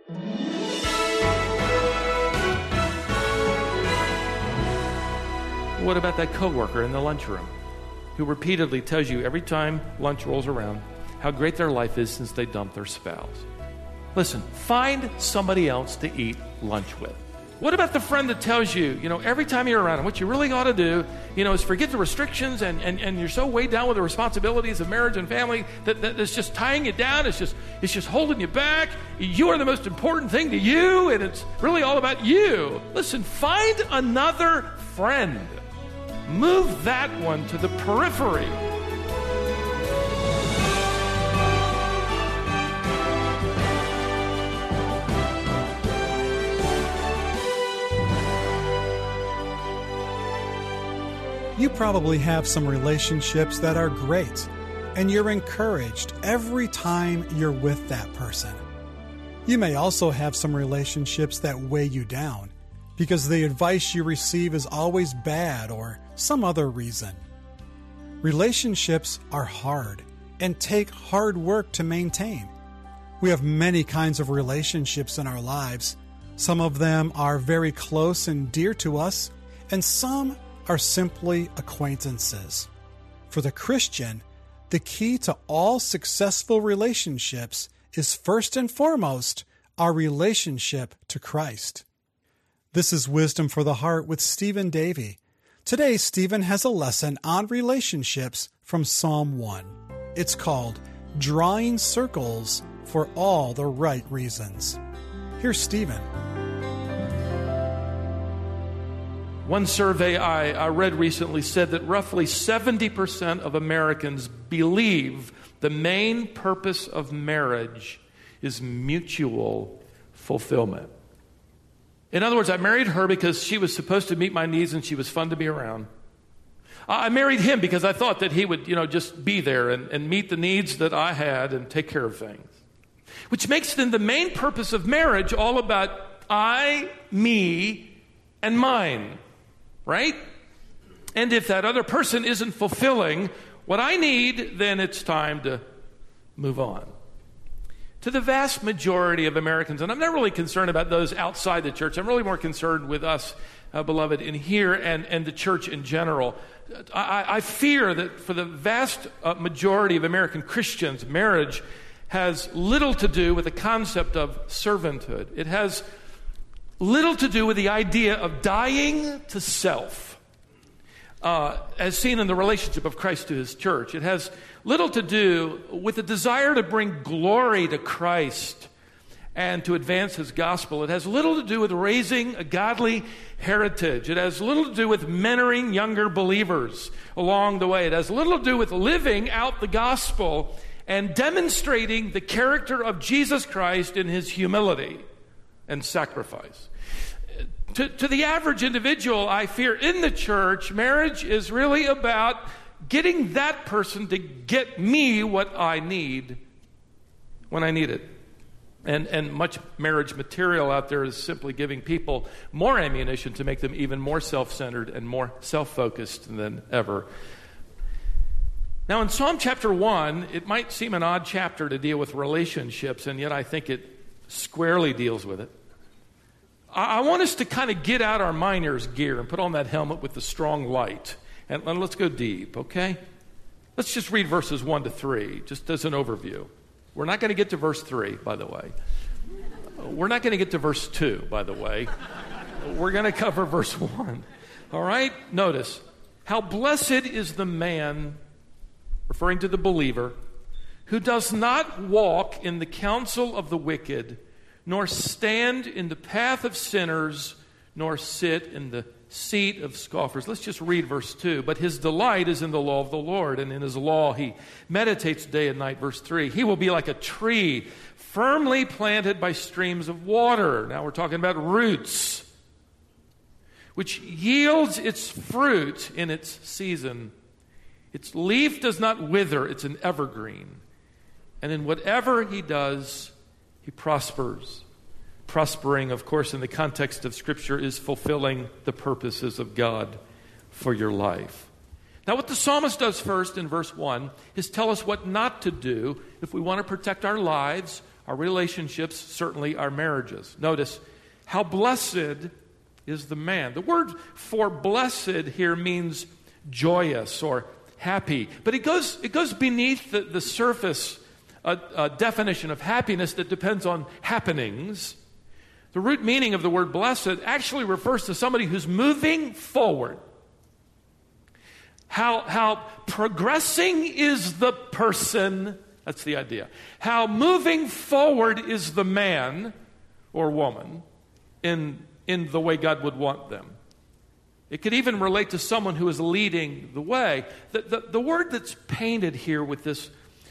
What about that coworker in the lunchroom who repeatedly tells you every time lunch rolls around how great their life is since they dumped their spouse? Listen, find somebody else to eat lunch with. What about the friend that tells you, every time you're around, what you really ought to do, is forget the restrictions and you're so weighed down with the responsibilities of marriage and family that it's just tying you down. It's just holding you back. You are the most important thing to you, and it's really all about you. Listen, find another friend. Move that one to the periphery. You probably have some relationships that are great, and you're encouraged every time you're with that person. You may also have some relationships that weigh you down because the advice you receive is always bad or some other reason. Relationships are hard and take hard work to maintain. We have many kinds of relationships in our lives. Some of them are very close and dear to us, and some are simply acquaintances. For the Christian, the key to all successful relationships is first and foremost our relationship to Christ. This is Wisdom for the Heart with Stephen Davey. Today, Stephen has a lesson on relationships from Psalm 1. It's called Drawing Circles for All the Right Reasons. Here's Stephen. One survey I read recently said that roughly 70% of Americans believe the main purpose of marriage is mutual fulfillment. In other words, I married her because she was supposed to meet my needs and she was fun to be around. I married him because I thought that he would, just be there and meet the needs that I had and take care of things. Which makes then the main purpose of marriage all about I, me, and mine. Right? And if that other person isn't fulfilling what I need, then it's time to move on. To the vast majority of Americans, and I'm not really concerned about those outside the church, I'm really more concerned with us, beloved, in here and the church in general. I fear that for the vast majority of American Christians, marriage has little to do with the concept of servanthood. It has little to do with the idea of dying to self, as seen in the relationship of Christ to his church. It has little to do with the desire to bring glory to Christ and to advance his gospel. It has little to do with raising a godly heritage. It has little to do with mentoring younger believers along the way. It has little to do with living out the gospel and demonstrating the character of Jesus Christ in his humility and sacrifice. To the average individual, I fear, in the church, marriage is really about getting that person to get me what I need when I need it. And much marriage material out there is simply giving people more ammunition to make them even more self-centered and more self-focused than ever. Now, in Psalm chapter 1, it might seem an odd chapter to deal with relationships, and yet I think it squarely deals with it. I want us to kind of get out our miner's gear and put on that helmet with the strong light. And let's go deep, okay? Let's just read verses 1 to 3, just as an overview. We're not going to get to verse 3, by the way. We're not going to get to verse 2, by the way. We're going to cover verse 1. All right? Notice, how blessed is the man, referring to the believer, who does not walk in the counsel of the wicked, nor stand in the path of sinners, nor sit in the seat of scoffers. Let's just read verse 2. But his delight is in the law of the Lord, and in his law he meditates day and night. Verse 3. He will be like a tree firmly planted by streams of water. Now we're talking about roots, which yields its fruit in its season. Its leaf does not wither, it's an evergreen. And in whatever he does, he prospers. Prospering, of course, in the context of Scripture, is fulfilling the purposes of God for your life. Now, what the psalmist does first in verse 1 is tell us what not to do if we want to protect our lives, our relationships, certainly our marriages. Notice, how blessed is the man. The word for blessed here means joyous or happy. But it goes beneath the surface, a definition of happiness that depends on happenings. The root meaning of the word blessed actually refers to somebody who's moving forward. How progressing is the person, that's the idea. How moving forward is the man or woman in the way God would want them. It could even relate to someone who is leading the way. The word that's painted here with this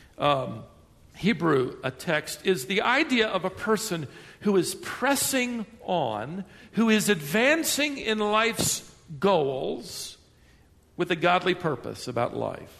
Hebrew text is the idea of a person who is pressing on, who is advancing in life's goals with a godly purpose about life.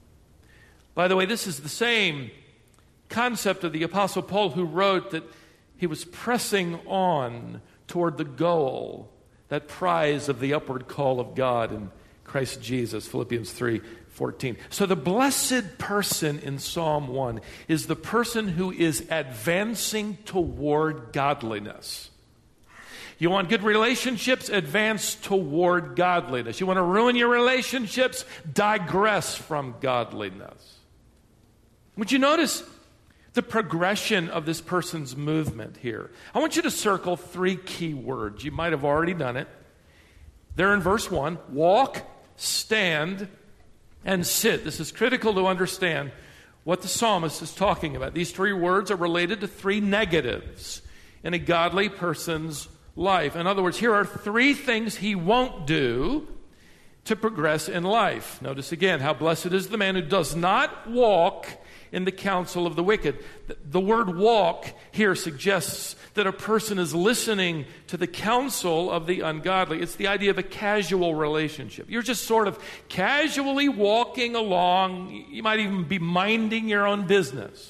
By the way, this is the same concept of the Apostle Paul, who wrote that he was pressing on toward the goal, that prize of the upward call of God in Christ Jesus, Philippians 3:14. So the blessed person in Psalm 1 is the person who is advancing toward godliness. You want good relationships? Advance toward godliness. You want to ruin your relationships? Digress from godliness. Would you notice the progression of this person's movement here? I want you to circle 3 key words. You might have already done it. They're in verse 1. Walk, stand, and sit. This is critical to understand what the psalmist is talking about. These 3 words are related to 3 negatives in a godly person's life. In other words, here are 3 things he won't do to progress in life. Notice again, how blessed is the man who does not walk in the counsel of the wicked. The word walk here suggests that a person is listening to the counsel of the ungodly. It's the idea of a casual relationship. You're just sort of casually walking along. You might even be minding your own business.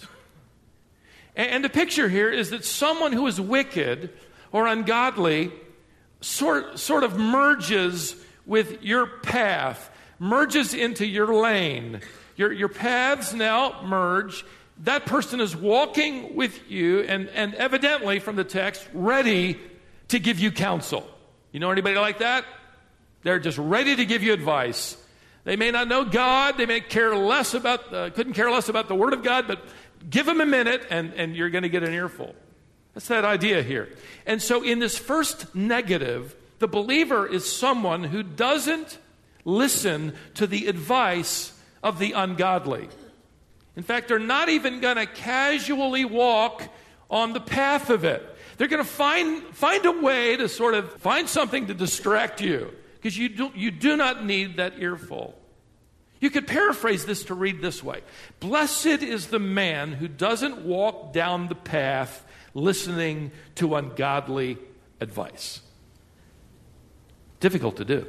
And the picture here is that someone who is wicked or ungodly sort of merges with your path, merges into your lane. Your paths now merge. That person is walking with you and evidently from the text ready to give you counsel. You know anybody like that? They're just ready to give you advice. They may not know God. They may couldn't care less about the Word of God, but give them a minute and you're going to get an earful. That's that idea here. And so in this first negative, the believer is someone who doesn't listen to the advice of the ungodly. In fact, they're not even going to casually walk on the path of it. They're going to find a way to sort of find something to distract you, because you do not need that earful. You could paraphrase this to read this way: blessed is the man who doesn't walk down the path listening to ungodly advice. Difficult to do.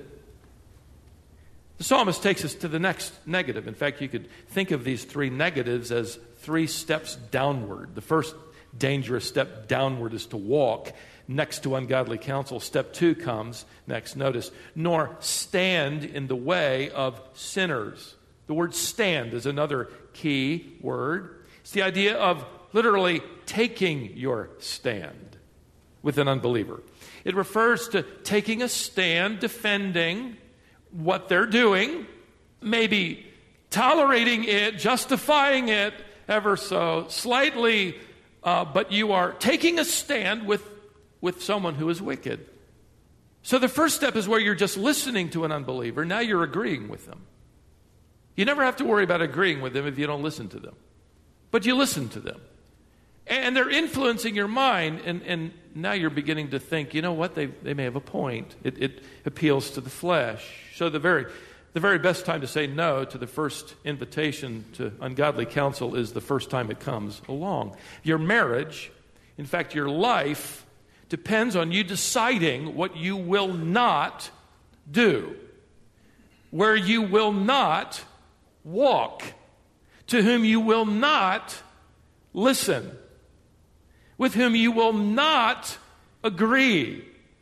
The psalmist takes us to the next negative. In fact, you could think of these 3 negatives as 3 steps downward. The first dangerous step downward is to walk next to ungodly counsel. Step 2 comes next. Notice, nor stand in the way of sinners. The word stand is another key word. It's the idea of literally taking your stand with an unbeliever. It refers to taking a stand, defending what they're doing, maybe tolerating it, justifying it ever so slightly, but you are taking a stand with someone who is wicked. So the first step is where you're just listening to an unbeliever. Now you're agreeing with them. You never have to worry about agreeing with them if you don't listen to them. But you listen to them. And they're influencing your mind, and now you're beginning to think, you know what, they may have a point. It appeals to the flesh. So the very best time to say no to the first invitation to ungodly counsel is the first time it comes along. Your marriage, in fact, your life, depends on you deciding what you will not do, where you will not walk, to whom you will not listen, with whom you will not agree.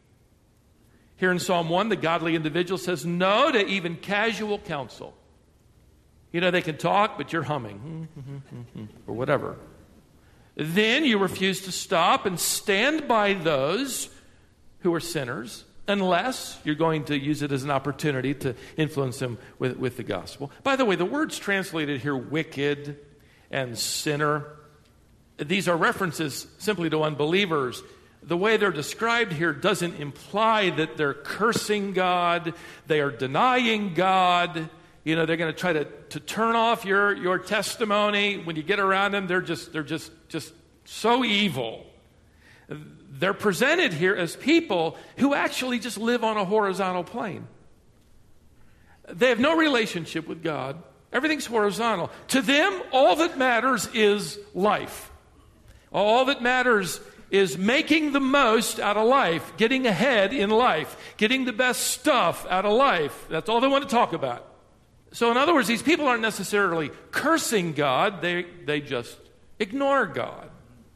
Here in Psalm 1, the godly individual says no to even casual counsel. You know, they can talk, but you're humming, or whatever. then you refuse to stop and stand by those who are sinners, unless you're going to use it as an opportunity to influence them with the gospel. By the way, the words translated here, wicked and sinner, these are references simply to unbelievers. The way they're described here doesn't imply that they're cursing God, they are denying God. You know, they're going to try to turn off your testimony. When you get around them, they're just so evil. They're presented here as people who actually just live on a horizontal plane. They have no relationship with God. Everything's horizontal. To them, all that matters is life. All that matters is making the most out of life, getting ahead in life, getting the best stuff out of life. That's all they want to talk about. So in other words, these people aren't necessarily cursing God, they just ignore God.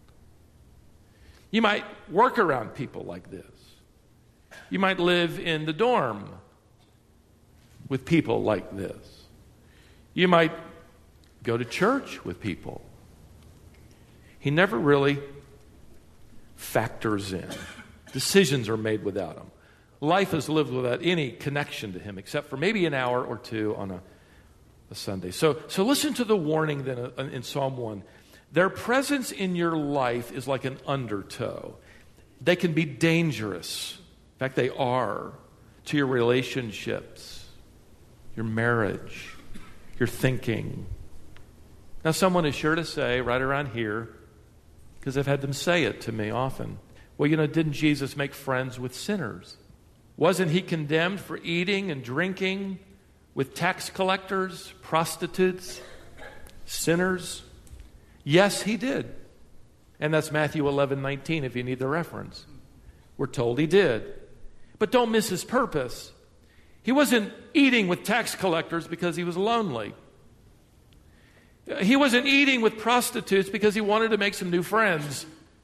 You might work around people like this. You might live in the dorm with people like this. You might go to church with people. He never really factors in. Decisions are made without him. Life is lived without any connection to him, except for maybe an hour or two on a Sunday. So listen to the warning then in Psalm 1. Their presence in your life is like an undertow. They can be dangerous. In fact, they are to your relationships, your marriage, your thinking. Now, someone is sure to say right around here, because I've had them say it to me often, well, didn't Jesus make friends with sinners? Wasn't he condemned for eating and drinking with tax collectors, prostitutes, sinners? Yes, he did. And that's Matthew 11:19 if you need the reference. We're told he did. But don't miss his purpose. He wasn't eating with tax collectors because he was lonely. He wasn't eating with prostitutes because he wanted to make some new friends.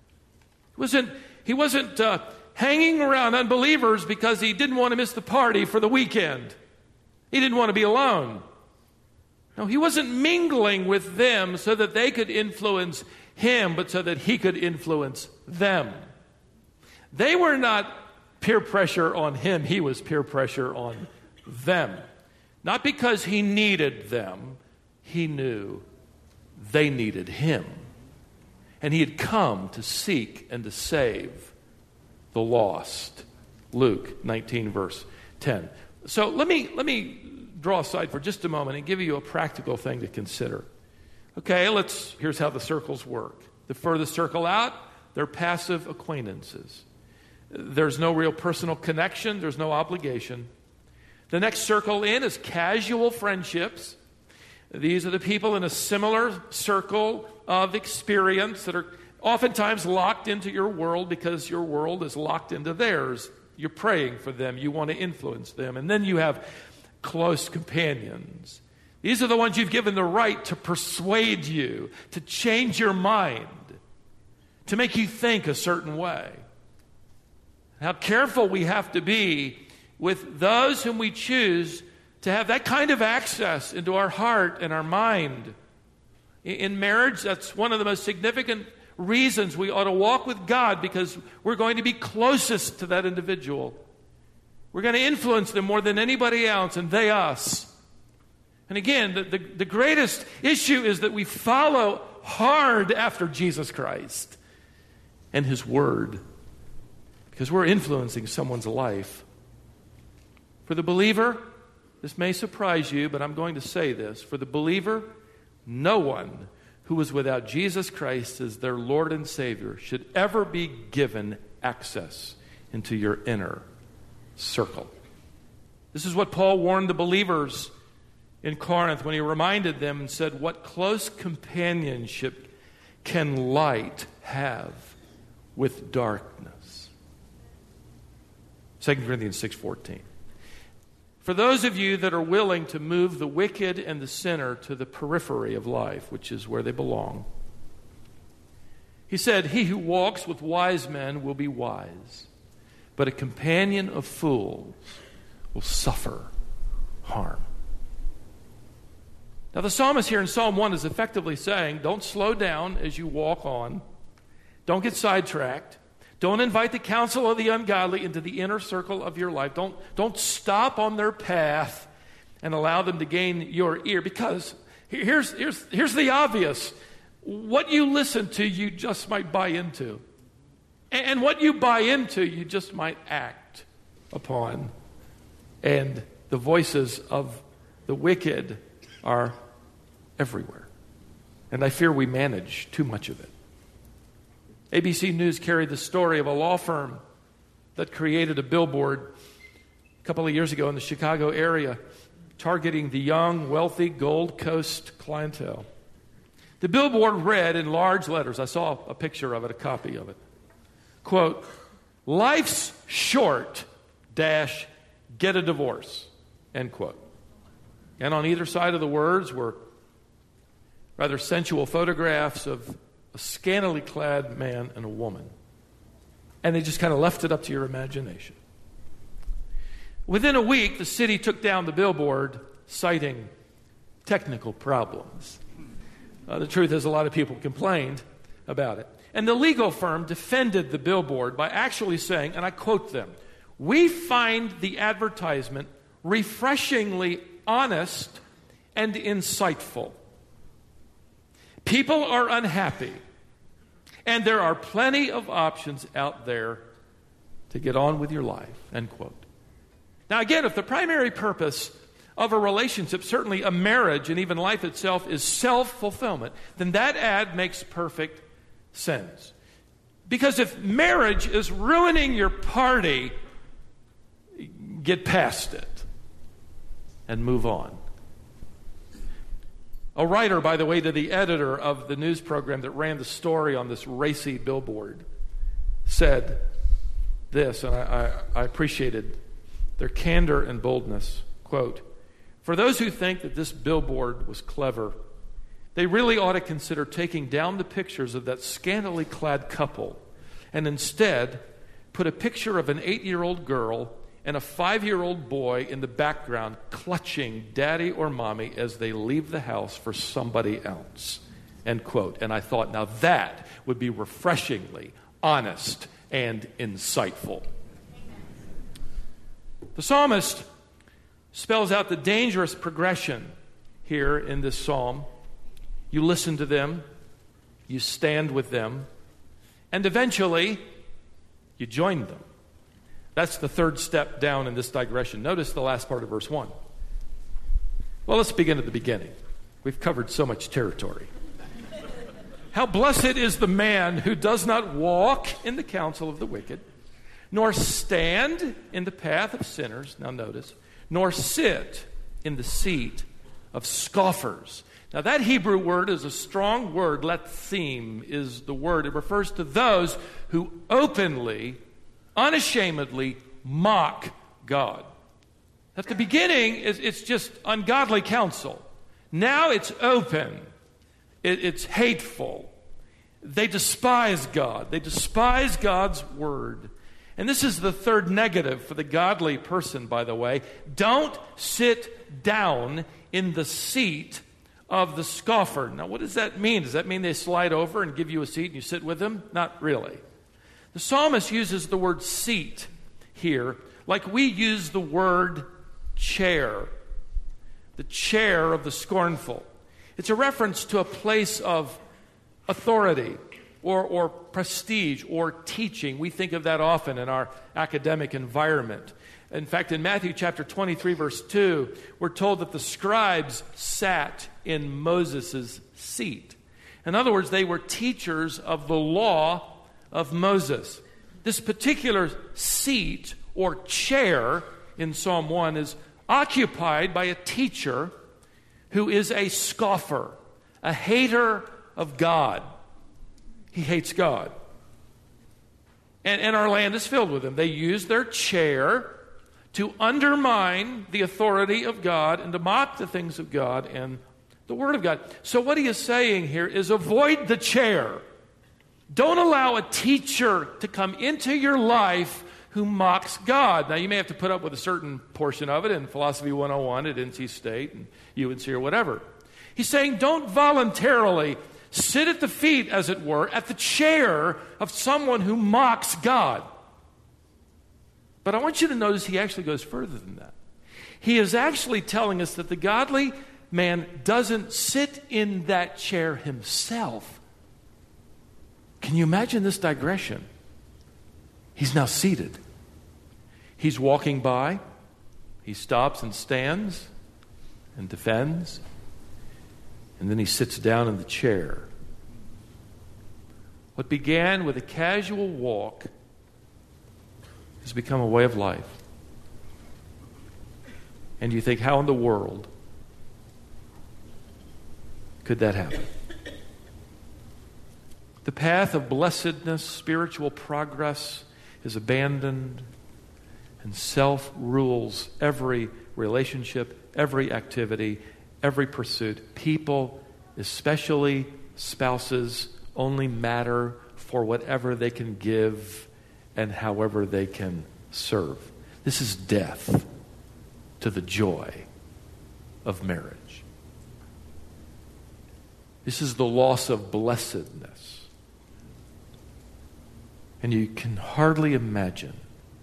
He wasn't hanging around unbelievers because he didn't want to miss the party for the weekend. He didn't want to be alone. No, he wasn't mingling with them so that they could influence him, but so that he could influence them. They were not peer pressure on him. He was peer pressure on them. Not because he needed them. He knew they needed him. And he had come to seek and to save the lost. Luke 19, verse 10. So let me draw aside for just a moment and give you a practical thing to consider. Okay, here's how the circles work. The furthest circle out, they're passive acquaintances. There's no real personal connection. There's no obligation. The next circle in is casual friendships. These are the people in a similar circle of experience that are oftentimes locked into your world because your world is locked into theirs. You're praying for them. You want to influence them. And then you have close companions. These are the ones you've given the right to persuade you, to change your mind, to make you think a certain way. How careful we have to be with those whom we choose to have that kind of access into our heart and our mind. In marriage, that's one of the most significant reasons we ought to walk with God, because we're going to be closest to that individual. We're going to influence them more than anybody else, and they us. And again, the greatest issue is that we follow hard after Jesus Christ and His Word, because we're influencing someone's life. For the believer, this may surprise you, but I'm going to say this. For the believer, no one who is without Jesus Christ as their Lord and Savior should ever be given access into your inner circle. This is what Paul warned the believers in Corinth when he reminded them and said, what close companionship can light have with darkness? 2 Corinthians 6:14. For those of you that are willing to move the wicked and the sinner to the periphery of life, which is where they belong, he said, he who walks with wise men will be wise, but a companion of fools will suffer harm. Now, the psalmist here in Psalm 1 is effectively saying, don't slow down as you walk on. Don't get sidetracked. Don't invite the counsel of the ungodly into the inner circle of your life. Don't stop on their path and allow them to gain your ear. Because here's the obvious. What you listen to, you just might buy into. And what you buy into, you just might act upon. And the voices of the wicked are everywhere. And I fear we manage too much of it. ABC News carried the story of a law firm that created a billboard a couple of years ago in the Chicago area, targeting the young, wealthy Gold Coast clientele. The billboard read in large letters, I saw a picture of it, a copy of it, quote, "Life's short, dash, get a divorce," end quote. And on either side of the words were rather sensual photographs of a scantily clad man and a woman. And they just kind of left it up to your imagination. Within a week, the city took down the billboard, citing technical problems. The truth is, a lot of people complained about it. And the legal firm defended the billboard by actually saying, and I quote them, "We find the advertisement refreshingly honest and insightful. People are unhappy, and there are plenty of options out there to get on with your life," end quote. Now again, if the primary purpose of a relationship, certainly a marriage and even life itself, is self-fulfillment, then that ad makes perfect sense. Because if marriage is ruining your party, get past it and move on. A writer, by the way, to the editor of the news program that ran the story on this racy billboard, said this, and I appreciated their candor and boldness. Quote, "For those who think that this billboard was clever, they really ought to consider taking down the pictures of that scantily clad couple and instead put a picture of an 8-year-old girl and a 5-year-old boy in the background clutching daddy or mommy as they leave the house for somebody else," end quote. And I thought, now that would be refreshingly honest and insightful. The psalmist spells out the dangerous progression here in this psalm. You listen to them, you stand with them, and eventually you join them. That's the third step down in this digression. Notice the last part of verse 1. Well, let's begin at the beginning. We've covered so much territory. "How blessed is the man who does not walk in the counsel of the wicked, nor stand in the path of sinners," now notice, "nor sit in the seat of scoffers." Now that Hebrew word is a strong word. Letzim is the word. It refers to those who openly, unashamedly mock God. At the beginning, it's just ungodly counsel. Now it's open. It's hateful. They despise God. They despise God's word. And this is the third negative for the godly person, by the way. Don't sit down in the seat of the scoffer. Now, what does that mean? Does that mean they slide over and give you a seat and you sit with them? Not really. The psalmist uses the word seat here like we use the word chair. The chair of the scornful. It's a reference to a place of authority or prestige or teaching. We think of that often in our academic environment. In fact, in Matthew chapter 23, verse 2, we're told that the scribes sat in Moses' seat. In other words, they were teachers of the law of Moses. This particular seat or chair in Psalm 1 is occupied by a teacher who is a scoffer, a hater of God. He hates God. And our land is filled with them. They use their chair to undermine the authority of God and to mock the things of God and the Word of God. So what he is saying here is avoid the chair. Don't allow a teacher to come into your life who mocks God. Now, you may have to put up with a certain portion of it in Philosophy 101 at NC State and UNC or whatever. He's saying don't voluntarily sit at the feet, as it were, at the chair of someone who mocks God. But I want you to notice he actually goes further than that. He is actually telling us that the godly man doesn't sit in that chair himself. Can you imagine this digression? He's now seated. He's walking by. He stops and stands and defends. And then he sits down in the chair. What began with a casual walk has become a way of life. And you think, how in the world could that happen? The path of blessedness, spiritual progress, is abandoned, and self rules every relationship, every activity, every pursuit. People, especially spouses, only matter for whatever they can give and however they can serve. This is death to the joy of marriage. This is the loss of blessedness. And you can hardly imagine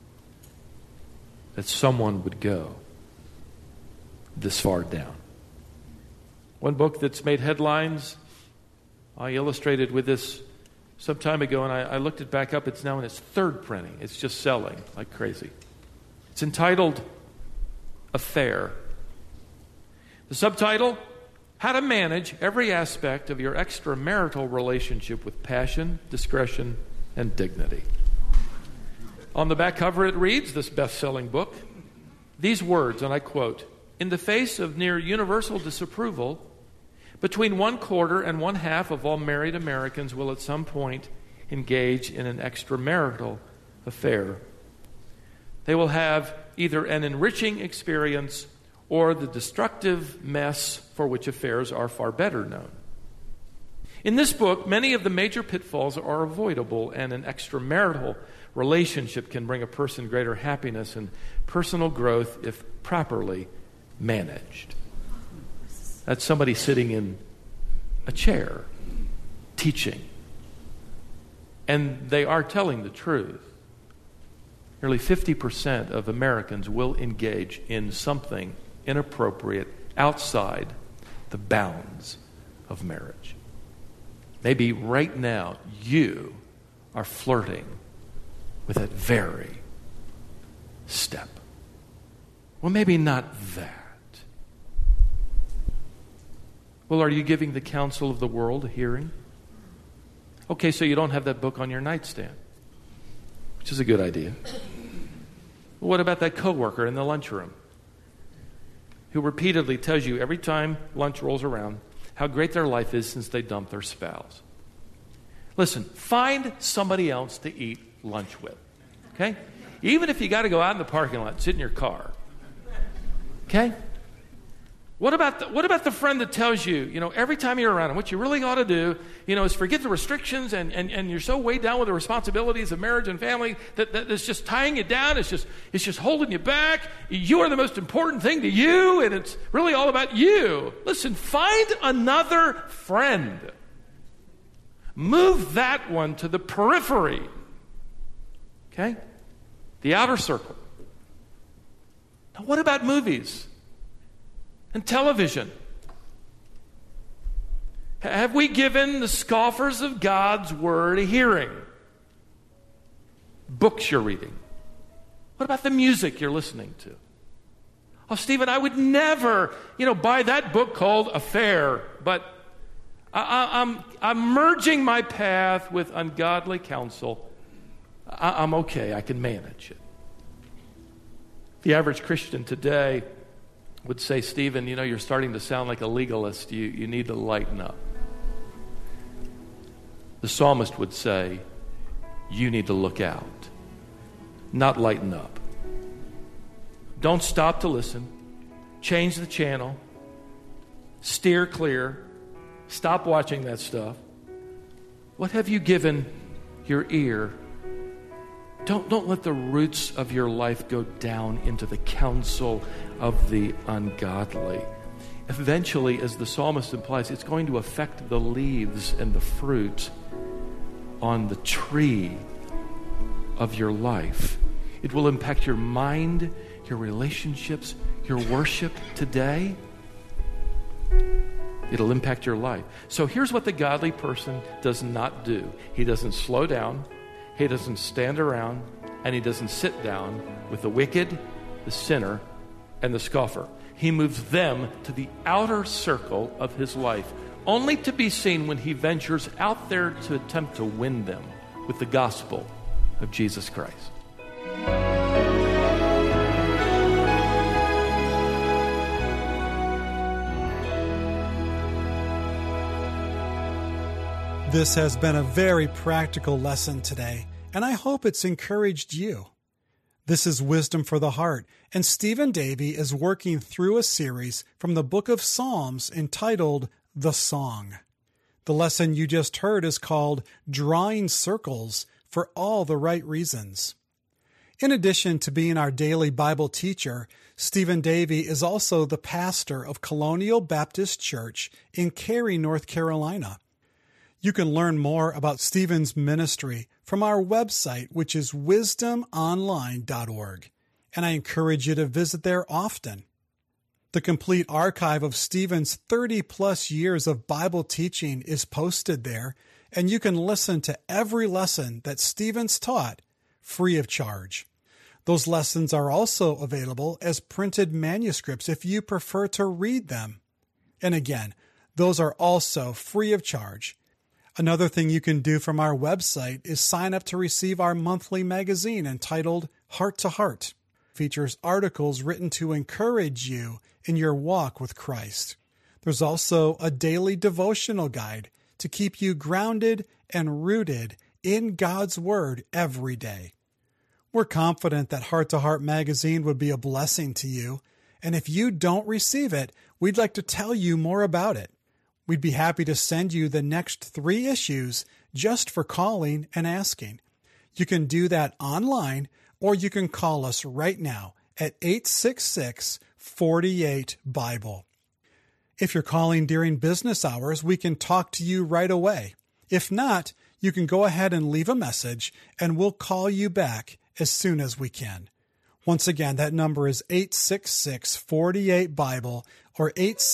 that someone would go this far down. One book that's made headlines, I illustrated with this some time ago, and I looked it back up. It's now in its third printing. It's just selling like crazy. It's entitled Affair. The subtitle, How to Manage Every Aspect of Your Extramarital Relationship with Passion, Discretion, and Dignity. On the back cover it reads, this best-selling book, these words, and I quote, "In the face of near universal disapproval, between 1/4 and 1/2 of all married Americans will at some point engage in an extramarital affair. They will have either an enriching experience or the destructive mess for which affairs are far better known. In this book, many of the major pitfalls are avoidable, and an extramarital relationship can bring a person greater happiness and personal growth if properly managed." That's somebody sitting in a chair, teaching. And they are telling the truth. Nearly 50% of Americans will engage in something inappropriate outside the bounds of marriage. Maybe right now you are flirting with that very step. Well, maybe not that. Well, are you giving the counsel of the world a hearing? Okay, so you don't have that book on your nightstand, which is a good idea. Well, what about that coworker in the lunchroom who repeatedly tells you every time lunch rolls around how great their life is since they dumped their spouse? Listen, find somebody else to eat lunch with, okay? Even if you got to go out in the parking lot, sit in your car, okay? What about the friend that tells you, every time you're around him, what you really ought to do, is forget the restrictions and you're so weighed down with the responsibilities of marriage and family that it's just tying you down. It's just holding you back. You are the most important thing to you, and it's really all about you. Listen, find another friend. Move that one to the periphery. Okay? The outer circle. Now, what about movies and television? Have we given the scoffers of God's word a hearing? Books you're reading. What about the music you're listening to? Oh, Stephen, I would never, buy that book called Affair, but I'm merging my path with ungodly counsel. I'm okay. I can manage it. The average Christian today would say, Stephen, you're starting to sound like a legalist. You need to lighten up. The psalmist would say, you need to look out, not lighten up. Don't stop to listen. Change the channel. Steer clear. Stop watching that stuff. What have you given your ear? Don't let the roots of your life go down into the counsel of the ungodly. eventually, as the psalmist implies, it's going to affect the leaves and the fruit on the tree of your life. It will impact your mind, your relationships, your worship today. It'll impact your life. So here's what the godly person does not do. He doesn't slow down, he doesn't stand around, and he doesn't sit down with the wicked, the sinner, and the scoffer. He moves them to the outer circle of his life, only to be seen when he ventures out there to attempt to win them with the gospel of Jesus Christ. This has been a very practical lesson today, and I hope it's encouraged you. This is Wisdom for the Heart, and Stephen Davey is working through a series from the book of Psalms entitled The Song. The lesson you just heard is called Drawing Circles for All the Right Reasons. In addition to being our daily Bible teacher, Stephen Davey is also the pastor of Colonial Baptist Church in Cary, North Carolina. You can learn more about Stephen's ministry from our website, which is wisdomonline.org, and I encourage you to visit there often. The complete archive of Stephen's 30-plus years of Bible teaching is posted there, and you can listen to every lesson that Stephen's taught free of charge. Those lessons are also available as printed manuscripts if you prefer to read them. And again, those are also free of charge. Another thing you can do from our website is sign up to receive our monthly magazine entitled Heart to Heart. It features articles written to encourage you in your walk with Christ. There's also a daily devotional guide to keep you grounded and rooted in God's Word every day. We're confident that Heart to Heart magazine would be a blessing to you, and if you don't receive it, we'd like to tell you more about it. We'd be happy to send you the next 3 issues just for calling and asking. You can do that online, or you can call us right now at 866-48-BIBLE. If you're calling during business hours, we can talk to you right away. If not, you can go ahead and leave a message, and we'll call you back as soon as we can. Once again, that number is 866-48-BIBLE or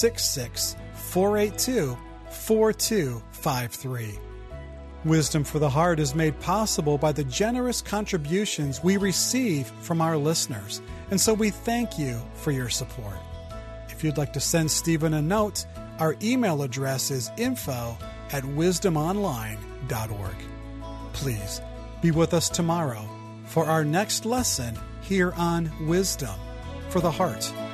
866-482-4253. Wisdom for the Heart is made possible by the generous contributions we receive from our listeners, and so we thank you for your support. If you'd like to send Stephen a note, our email address is info@wisdomonline.org. Please be with us tomorrow for our next lesson here on Wisdom for the Heart.